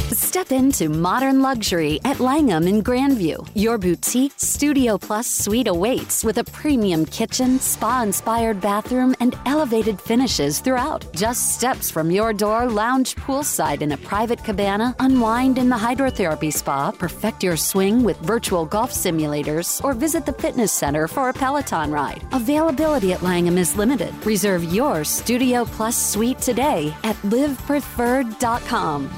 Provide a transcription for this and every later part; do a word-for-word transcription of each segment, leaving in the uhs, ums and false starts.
Step into modern luxury at Langham in Grandview. Your boutique Studio Plus suite awaits with a premium kitchen, spa-inspired bathroom, and elevated finishes throughout. Just steps from your door, lounge poolside in a private cabana, unwind in the hydrotherapy spa, perfect your swing with virtual golf simulators, or visit the fitness center for a Peloton ride. Availability at Langham is limited. Reserve your Studio Plus suite today at live preferred dot com.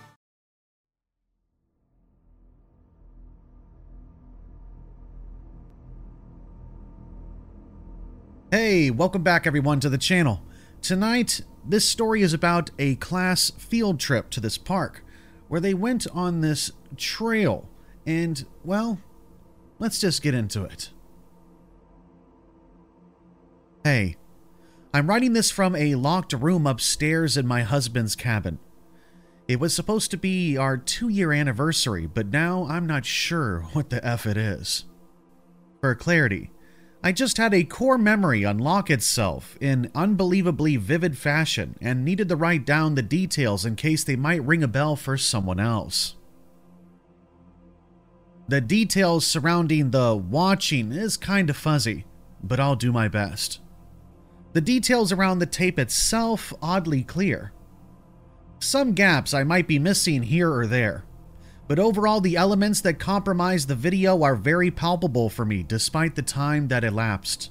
Hey, welcome back everyone to the channel. Tonight, this story is about a class field trip to this park, where they went on this trail, and, well, let's just get into it. Hey, I'm writing this from a locked room upstairs in my husband's cabin. It was supposed to be our two-year anniversary, but now I'm not sure what the F it is. For clarity, I just had a core memory unlock itself in unbelievably vivid fashion and needed to write down the details in case they might ring a bell for someone else. The details surrounding the watching is kind of fuzzy, but I'll do my best. The details around the tape itself oddly clear. Some gaps I might be missing here or there. But overall, the elements that compromise the video are very palpable for me despite the time that elapsed.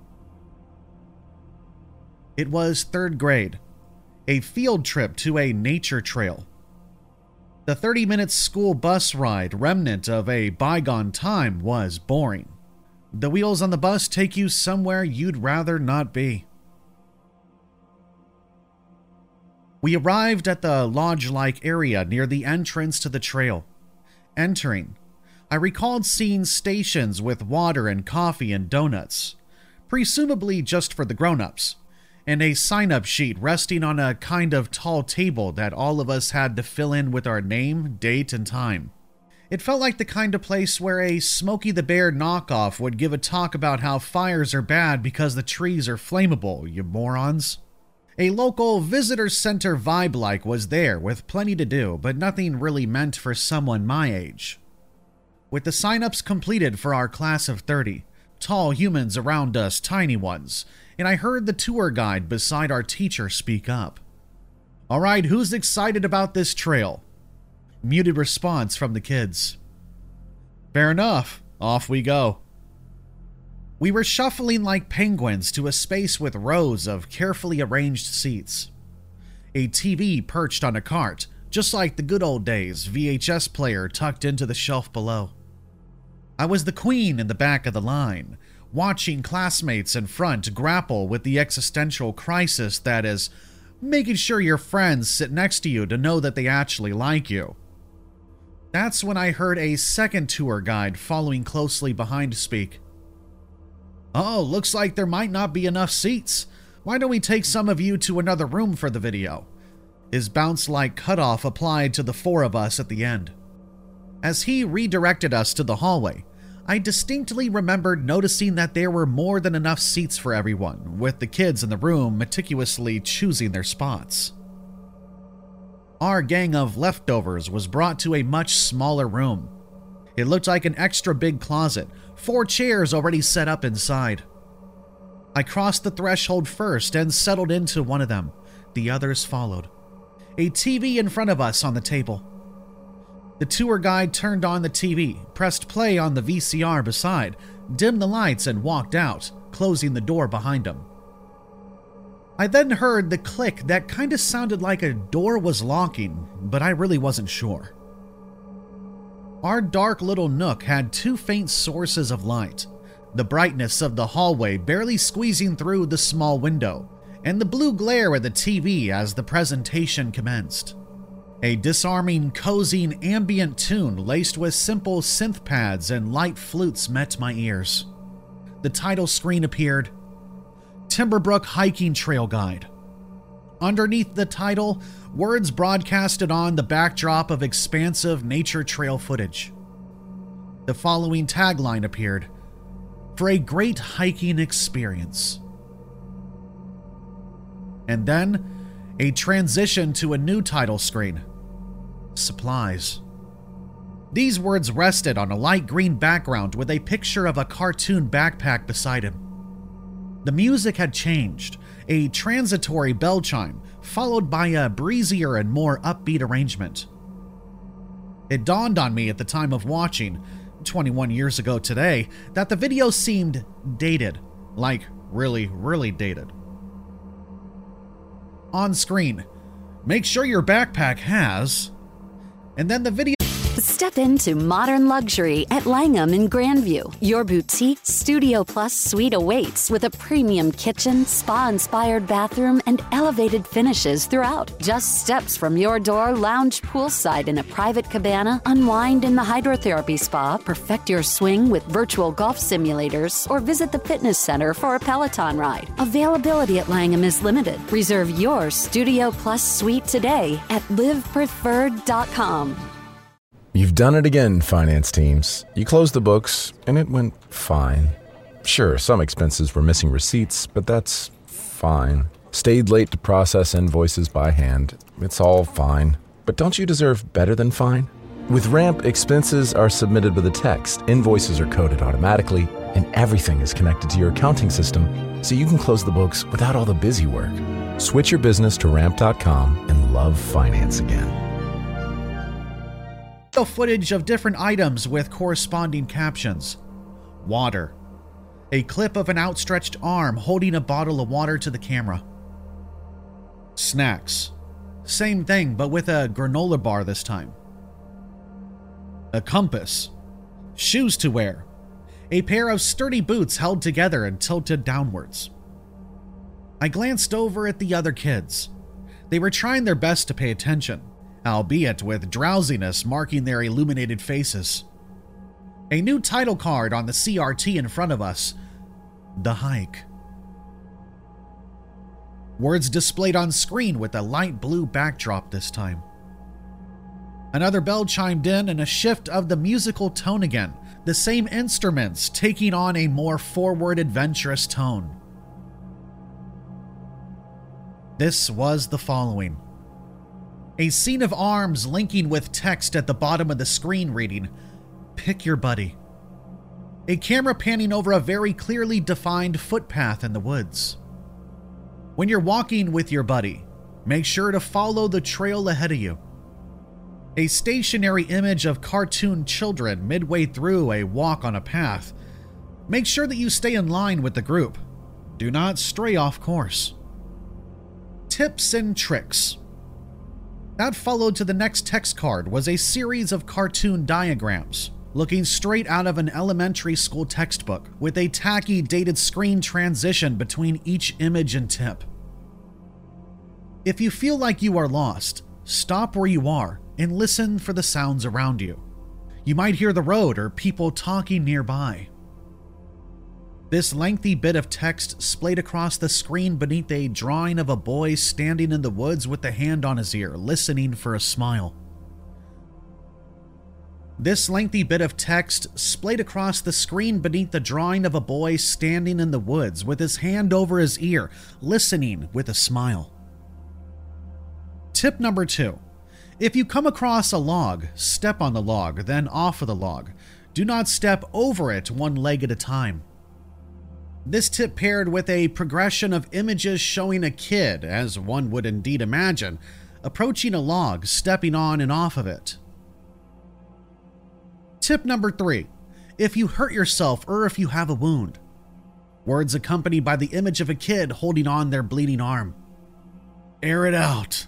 It was third grade, a field trip to a nature trail. The thirty minute school bus ride, remnant of a bygone time, was boring. The wheels on the bus take you somewhere you'd rather not be. We arrived at the lodge-like area near the entrance to the trail. Entering, I recalled seeing stations with water and coffee and donuts, presumably just for the grown-ups, and a sign-up sheet resting on a kind of tall table that all of us had to fill in with our name, date, and time. It felt like the kind of place where a Smokey the Bear knockoff would give a talk about how fires are bad because the trees are flammable, you morons. A local visitor center vibe-like was there with plenty to do, but nothing really meant for someone my age. With the sign-ups completed for our class of thirty, tall humans around us tiny ones, and I heard the tour guide beside our teacher speak up. "Alright, who's excited about this trail?" Muted response from the kids. "Fair enough, off we go." We were shuffling like penguins to a space with rows of carefully arranged seats. A T V perched on a cart, just like the good old days, V H S player tucked into the shelf below. I was the queen in the back of the line, watching classmates in front grapple with the existential crisis that is making sure your friends sit next to you to know that they actually like you. That's when I heard a second tour guide following closely behind speak. "Oh, looks like there might not be enough seats. Why don't we take some of you to another room for the video?" His bounce-like cutoff applied to the four of us at the end. As he redirected us to the hallway, I distinctly remembered noticing that there were more than enough seats for everyone, with the kids in the room meticulously choosing their spots. Our gang of leftovers was brought to a much smaller room. It looked like an extra big closet, four chairs already set up inside. I crossed the threshold first and settled into one of them. The others followed. A T V in front of us on the table. The tour guide turned on the T V, pressed play on the V C R beside, dimmed the lights and walked out, closing the door behind him. I then heard the click that kinda sounded like a door was locking, but I really wasn't sure. Our dark little nook had two faint sources of light, the brightness of the hallway barely squeezing through the small window, and the blue glare of the T V as the presentation commenced. A disarming, cozy, ambient tune laced with simple synth pads and light flutes met my ears. The title screen appeared, Timberbrook Hiking Trail Guide. Underneath the title, words broadcasted on the backdrop of expansive nature trail footage. The following tagline appeared, "For a great hiking experience." And then, a transition to a new title screen, Supply supplies. These words rested on a light green background with a picture of a cartoon backpack beside him. The music had changed, a transitory bell chime, followed by a breezier and more upbeat arrangement. It dawned on me at the time of watching, twenty-one years ago today, that the video seemed dated, like really, really dated. On screen, make sure your backpack has, and then the video. Step into modern luxury at Langham in Grandview. Your boutique Studio Plus suite awaits with a premium kitchen, spa-inspired bathroom, and elevated finishes throughout. Just steps from your door, lounge poolside in a private cabana, unwind in the hydrotherapy spa, perfect your swing with virtual golf simulators, or visit the fitness center for a Peloton ride. Availability at Langham is limited. Reserve your Studio Plus suite today at live preferred dot com. You've done it again, finance teams. You closed the books, and it went fine. Sure, some expenses were missing receipts, but that's fine. Stayed late to process invoices by hand. It's all fine. But don't you deserve better than fine? With Ramp, expenses are submitted with a text, invoices are coded automatically, and everything is connected to your accounting system, so you can close the books without all the busy work. Switch your business to ramp dot com and love finance again. Footage of different items with corresponding captions. Water. A clip of an outstretched arm holding a bottle of water to the camera. Snacks. Same thing, but with a granola bar this time. A compass. Shoes to wear. A pair of sturdy boots held together and tilted downwards. I glanced over at the other kids. They were trying their best to pay attention, albeit with drowsiness marking their illuminated faces. A new title card on the C R T in front of us. The Hike. Words displayed on screen with a light blue backdrop this time. Another bell chimed in and a shift of the musical tone again, the same instruments taking on a more forward, adventurous tone. This was the following. A scene of arms linking with text at the bottom of the screen reading, "Pick your buddy." A camera panning over a very clearly defined footpath in the woods. When you're walking with your buddy, make sure to follow the trail ahead of you. A stationary image of cartoon children midway through a walk on a path. Make sure that you stay in line with the group. Do not stray off course. Tips and tricks. That followed to the next text card was a series of cartoon diagrams, looking straight out of an elementary school textbook, with a tacky dated screen transition between each image and tip. If you feel like you are lost, stop where you are and listen for the sounds around you. You might hear the road or people talking nearby. This lengthy bit of text splayed across the screen beneath a drawing of a boy standing in the woods with a hand on his ear, listening for a smile. This lengthy bit of text splayed across the screen beneath the drawing of a boy standing in the woods with his hand over his ear, listening with a smile. Tip number two. If you come across a log, step on the log, then off of the log. Do not step over it one leg at a time. This tip paired with a progression of images showing a kid, as one would indeed imagine, approaching a log, stepping on and off of it. Tip number three. If you hurt yourself or if you have a wound. Words accompanied by the image of a kid holding on their bleeding arm. Air it out.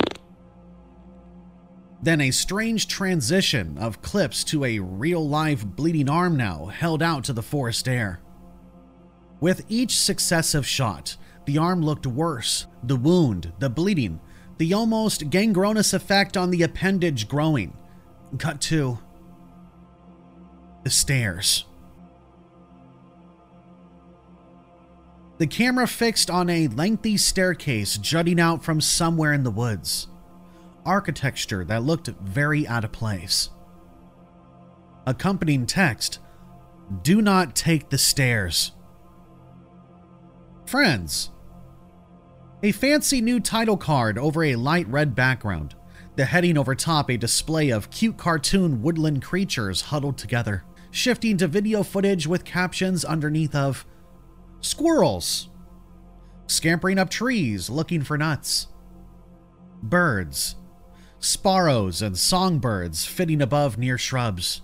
Then a strange transition of clips to a real-life bleeding arm now held out to the forest air. With each successive shot, the arm looked worse, the wound, the bleeding, the almost gangrenous effect on the appendage growing. Cut to the stairs. The camera fixed on a lengthy staircase jutting out from somewhere in the woods. Architecture that looked very out of place. Accompanying text, "Do not take the stairs." Friends. A fancy new title card over a light red background. the heading overtop a display of cute cartoon woodland creatures huddled together, shifting to video footage with captions underneath of squirrels, scampering up trees looking for nuts, birds, sparrows and songbirds flitting above near shrubs,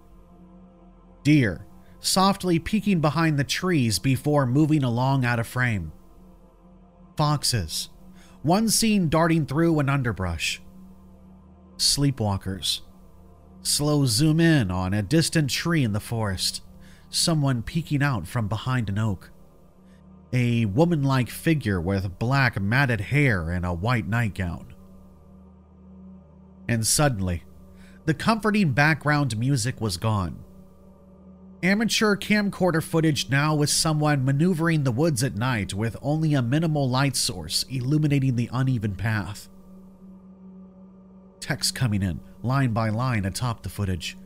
deer softly peeking behind the trees before moving along out of frame, foxes, one seen darting through an underbrush, sleepwalkers, slow zoom in on a distant tree in the forest, someone peeking out from behind an oak, a woman-like figure with black matted hair and a white nightgown. And suddenly, the comforting background music was gone. Amateur camcorder footage now with someone maneuvering the woods at night with only a minimal light source illuminating the uneven path. Text coming in, line by line atop the footage.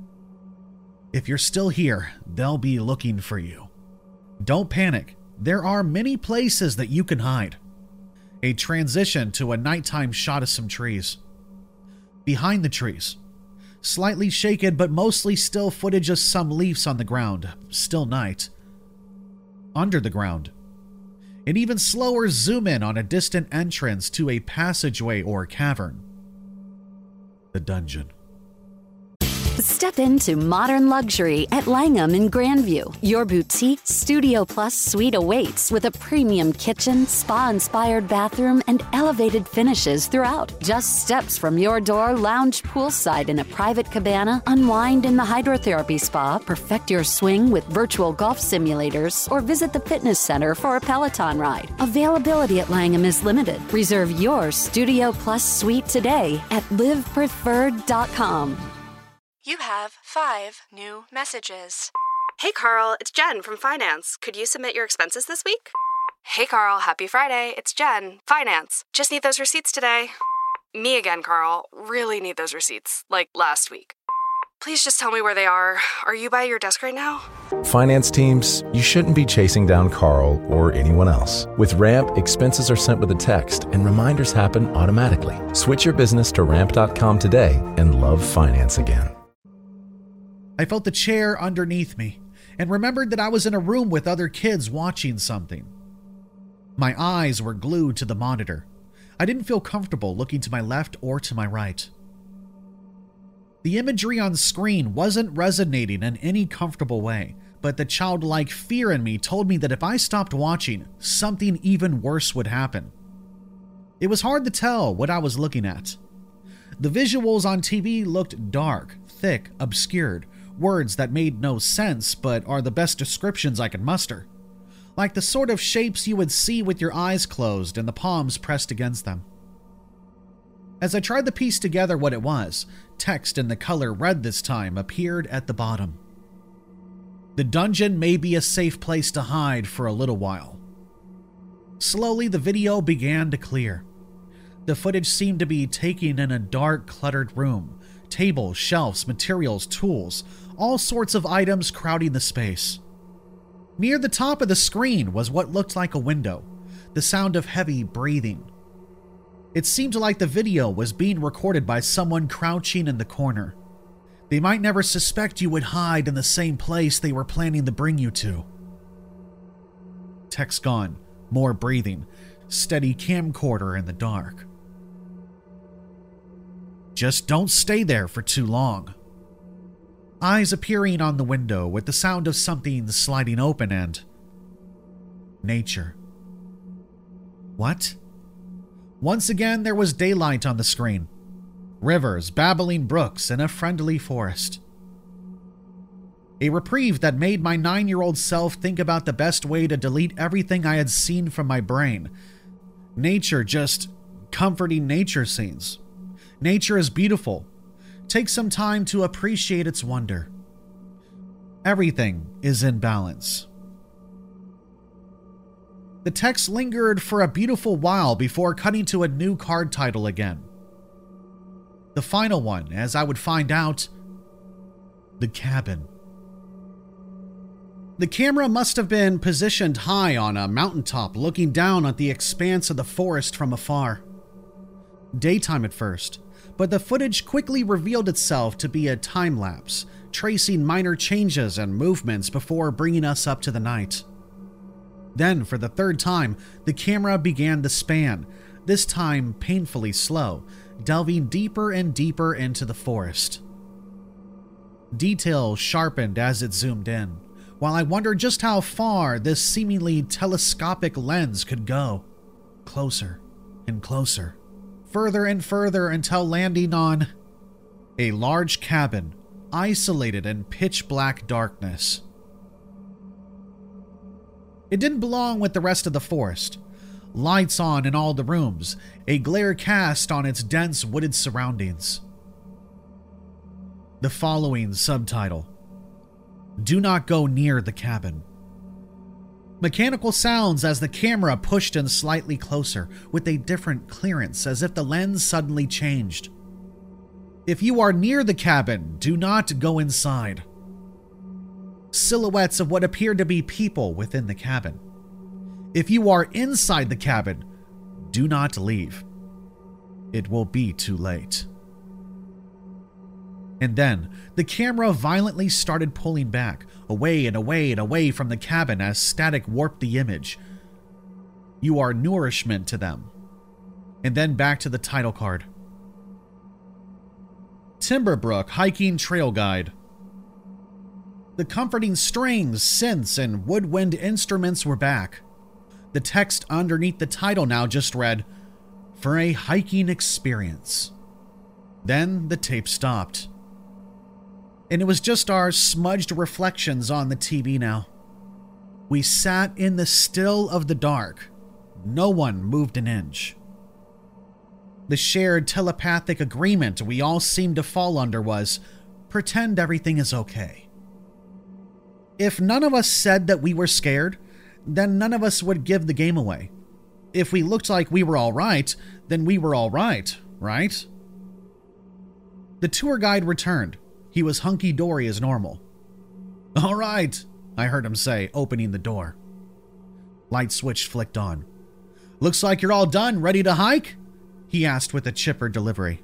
If you're still here, they'll be looking for you. Don't panic. There are many places that you can hide. A transition to a nighttime shot of some trees. Behind the trees, slightly shaken but mostly still footage of some leaves on the ground, still night. Under the ground, an even slower zoom in on a distant entrance to a passageway or cavern. The dungeon. Step into modern luxury at Langham in Grandview. Your boutique Studio Plus suite awaits with a premium kitchen, spa-inspired bathroom, and elevated finishes throughout. Just steps from your door, lounge poolside in a private cabana, unwind in the hydrotherapy spa, perfect your swing with virtual golf simulators, or visit the fitness center for a Peloton ride. Availability at Langham is limited. Reserve your Studio Plus suite today at live preferred dot com. You have five new messages. Hey, Carl, it's Jen from Finance. Could you submit your expenses this week? Hey, Carl, happy Friday. It's Jen, Finance. Just need those receipts today. Me again, Carl. Really need those receipts, like last week. Please just tell me where they are. Are you by your desk right now? Finance teams, you shouldn't be chasing down Carl or anyone else. With Ramp, expenses are sent with a text and reminders happen automatically. Switch your business to ramp dot com today and love finance again. I felt the chair underneath me and remembered that I was in a room with other kids watching something. My eyes were glued to the monitor. I didn't feel comfortable looking to my left or to my right. The imagery on screen wasn't resonating in any comfortable way, but the childlike fear in me told me that if I stopped watching, something even worse would happen. It was hard to tell what I was looking at. The visuals on T V looked dark, thick, obscured, words that made no sense but are the best descriptions I could muster. Like the sort of shapes you would see with your eyes closed and the palms pressed against them. As I tried to piece together what it was, text in the color red this time appeared at the bottom. The dungeon may be a safe place to hide for a little while. Slowly, the video began to clear. The footage seemed to be taken in a dark, cluttered room. Tables, shelves, materials, tools, all sorts of items crowding the space. Near the top of the screen was what looked like a window, the sound of heavy breathing. It seemed like the video was being recorded by someone crouching in the corner. They might never suspect you would hide in the same place they were planning to bring you to. Text gone, more breathing, steady camcorder in the dark. Just don't stay there for too long. Eyes appearing on the window with the sound of something sliding open and... nature. What? Once again, there was daylight on the screen. Rivers, babbling brooks, and a friendly forest. A reprieve that made my nine-year-old self think about the best way to delete everything I had seen from my brain. Nature, just comforting nature scenes. Nature is beautiful. Take some time to appreciate its wonder. Everything is in balance. The text lingered for a beautiful while before cutting to a new card title again. The final one, as I would find out, The Cabin. The camera must have been positioned high on a mountaintop looking down at the expanse of the forest from afar. Daytime at first, but the footage quickly revealed itself to be a time lapse, tracing minor changes and movements before bringing us up to the night. Then, for the third time, the camera began to span, this time painfully slow, delving deeper and deeper into the forest. Detail sharpened as it zoomed in, while I wondered just how far this seemingly telescopic lens could go. Closer and closer, further and further, until landing on a large cabin, isolated in pitch black darkness. It didn't belong with the rest of the forest. Lights on in all the rooms, a glare cast on its dense wooded surroundings. The following subtitle: Do not go near the cabin. Mechanical sounds as the camera pushed in slightly closer, with a different clearance as if the lens suddenly changed. If you are near the cabin, do not go inside. Silhouettes of what appeared to be people within the cabin. If you are inside the cabin, do not leave. It will be too late. And then, the camera violently started pulling back, away and away and away from the cabin as static warped the image. You are nourishment to them. And then back to the title card. Timberbrook Hiking Trail Guide. The comforting strings, synths, and woodwind instruments were back. The text underneath the title now just read, For a Hiking Experience. Then the tape stopped. And it was just our smudged reflections on the T V now. We sat in the still of the dark. No one moved an inch. The shared telepathic agreement we all seemed to fall under was, pretend everything is okay. If none of us said that we were scared, then none of us would give the game away. If we looked like we were all right, then we were all right, right? The tour guide returned. He was hunky-dory as normal. All right, I heard him say, opening the door. Light switch flicked on. Looks like you're all done, ready to hike? He asked with a chipper delivery.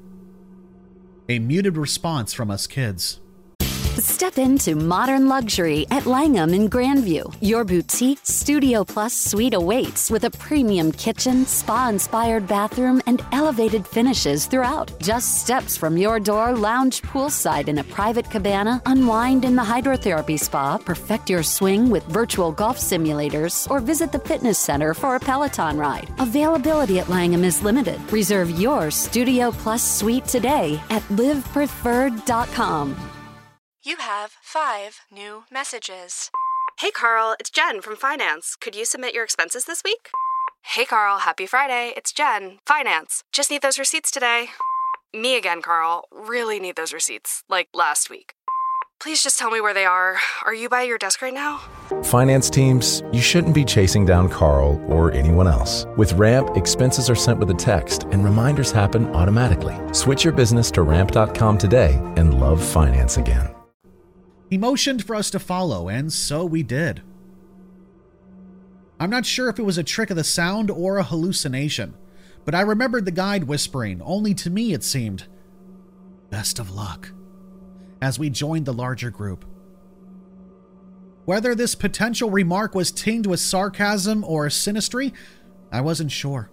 A muted response from us kids. Step into modern luxury at Langham in Grandview. Your boutique Studio Plus suite awaits with a premium kitchen, spa-inspired bathroom, and elevated finishes throughout. Just steps from your door, lounge poolside in a private cabana, unwind in the hydrotherapy spa, perfect your swing with virtual golf simulators, or visit the fitness center for a Peloton ride. Availability at Langham is limited. Reserve your Studio Plus suite today at live preferred dot com. You have five new messages. Hey, Carl, it's Jen from Finance. Could you submit your expenses this week? Hey, Carl, happy Friday. It's Jen, Finance. Just need those receipts today. Me again, Carl. Really need those receipts, like last week. Please just tell me where they are. Are you by your desk right now? Finance teams, you shouldn't be chasing down Carl or anyone else. With Ramp, expenses are sent with a text and reminders happen automatically. Switch your business to ramp dot com today and love finance again. He motioned for us to follow, and so we did. I'm not sure if it was a trick of the sound or a hallucination, but I remembered the guide whispering, only to me it seemed, best of luck, as we joined the larger group. Whether this potential remark was tinged with sarcasm or sinistry, I wasn't sure.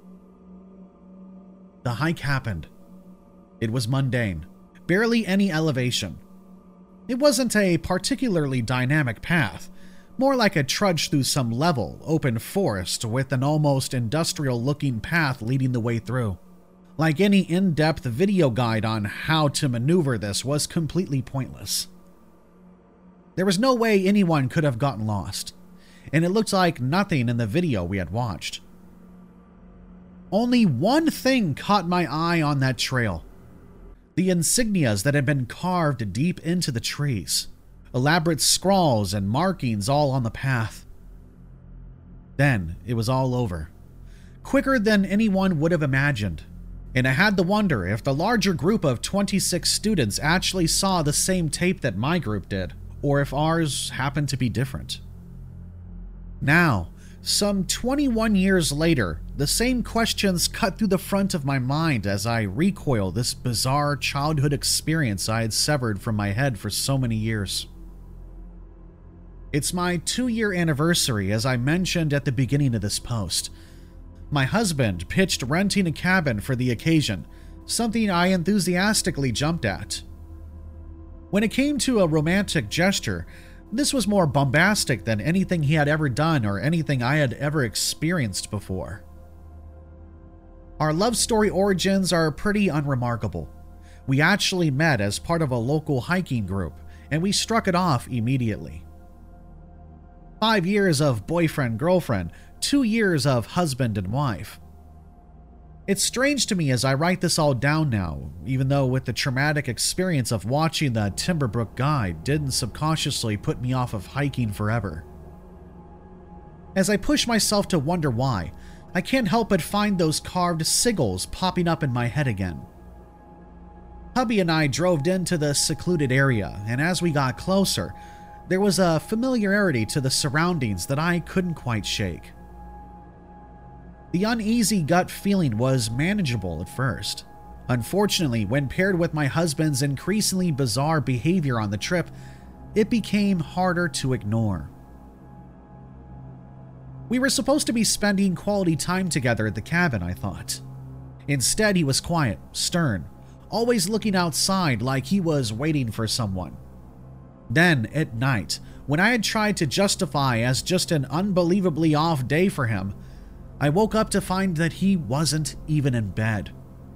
The hike happened. It was mundane, barely any elevation. It wasn't a particularly dynamic path, more like a trudge through some level, open forest with an almost industrial-looking path leading the way through. Like any in-depth video guide on how to maneuver this was completely pointless. There was no way anyone could have gotten lost, and it looked like nothing in the video we had watched. Only one thing caught my eye on that trail. The insignias that had been carved deep into the trees. Elaborate scrawls and markings all on the path. Then it was all over. Quicker than anyone would have imagined. And I had to wonder if the larger group of twenty-six students actually saw the same tape that my group did, or if ours happened to be different. Now, Some twenty-one years later, the same questions cut through the front of my mind as I recoil this bizarre childhood experience I had severed from my head for so many years. It's my two-year anniversary, as I mentioned at the beginning of this post. My husband pitched renting a cabin for the occasion, something I enthusiastically jumped at. When it came to a romantic gesture, this was more bombastic than anything he had ever done or anything I had ever experienced before. Our love story origins are pretty unremarkable. We actually met as part of a local hiking group, and we struck it off immediately. Five years of boyfriend-girlfriend, two years of husband and wife. It's strange to me as I write this all down now, even though with the traumatic experience of watching the Timberbrook Guide didn't subconsciously put me off of hiking forever. As I push myself to wonder why, I can't help but find those carved sigils popping up in my head again. Hubby and I drove into the secluded area, and as we got closer, there was a familiarity to the surroundings that I couldn't quite shake. The uneasy gut feeling was manageable at first. Unfortunately, when paired with my husband's increasingly bizarre behavior on the trip, it became harder to ignore. We were supposed to be spending quality time together at the cabin, I thought. Instead, he was quiet, stern, always looking outside like he was waiting for someone. Then, at night, when I had tried to justify as just an unbelievably off day for him, I woke up to find that he wasn't even in bed.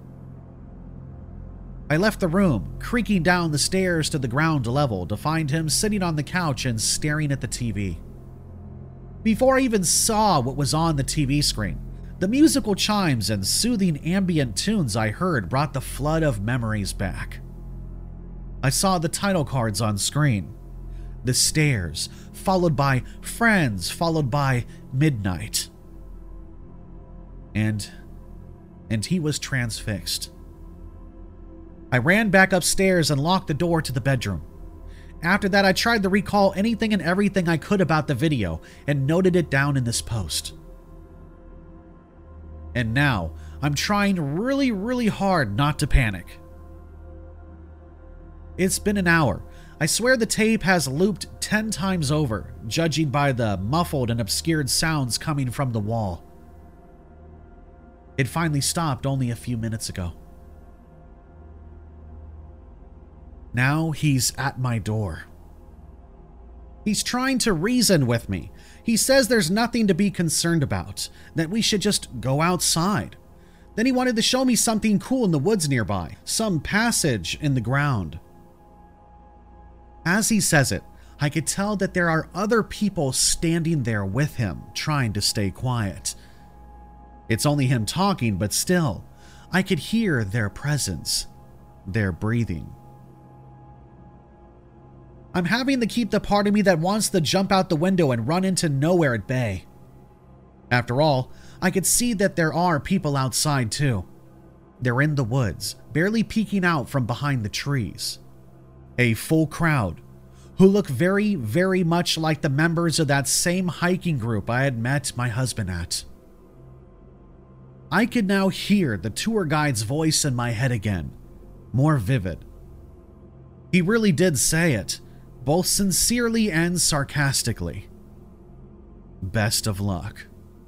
I left the room, creaking down the stairs to the ground level to find him sitting on the couch and staring at the T V. Before I even saw what was on the T V screen, the musical chimes and soothing ambient tunes I heard brought the flood of memories back. I saw the title cards on screen. The Stairs, followed by Friends, followed by Midnight. And, and he was transfixed. I ran back upstairs and locked the door to the bedroom. After that, I tried to recall anything and everything I could about the video and noted it down in this post. And now, I'm trying really, really hard not to panic. It's been an hour. I swear the tape has looped ten times over, judging by the muffled and obscured sounds coming from the wall. It finally stopped only a few minutes ago. Now he's at my door. He's trying to reason with me. He says there's nothing to be concerned about, that we should just go outside. Then he wanted to show me something cool in the woods nearby, some passage in the ground. As he says it, I could tell that there are other people standing there with him, trying to stay quiet. It's only him talking, but still, I could hear their presence, their breathing. I'm having to keep the part of me that wants to jump out the window and run into nowhere at bay. After all, I could see that there are people outside too. They're in the woods, barely peeking out from behind the trees. A full crowd, who look very, very much like the members of that same hiking group I had met my husband at. I could now hear the tour guide's voice in my head again, more vivid. He really did say it, both sincerely and sarcastically. Best of luck.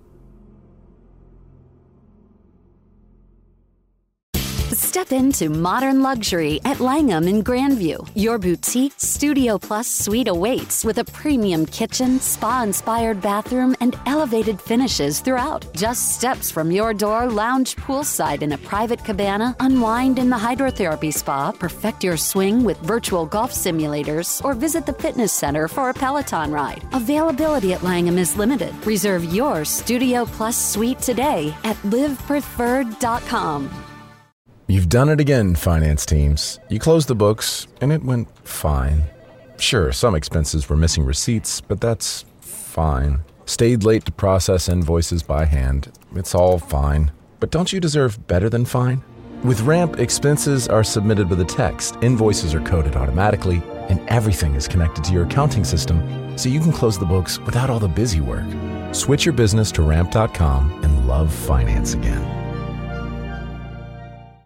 Step into modern luxury at Langham in Grandview. Your boutique Studio Plus suite awaits with a premium kitchen, spa-inspired bathroom, and elevated finishes throughout. Just steps from your door, lounge poolside in a private cabana, unwind in the hydrotherapy spa, perfect your swing with virtual golf simulators, or visit the fitness center for a Peloton ride. Availability at Langham is limited. Reserve your Studio Plus suite today at live preferred dot com. You've done it again, finance teams. You closed the books, and it went fine. Sure, some expenses were missing receipts, but that's fine. Stayed late to process invoices by hand. It's all fine. But don't you deserve better than fine? With Ramp, expenses are submitted with a text, invoices are coded automatically, and everything is connected to your accounting system, so you can close the books without all the busy work. Switch your business to ramp dot com and love finance again.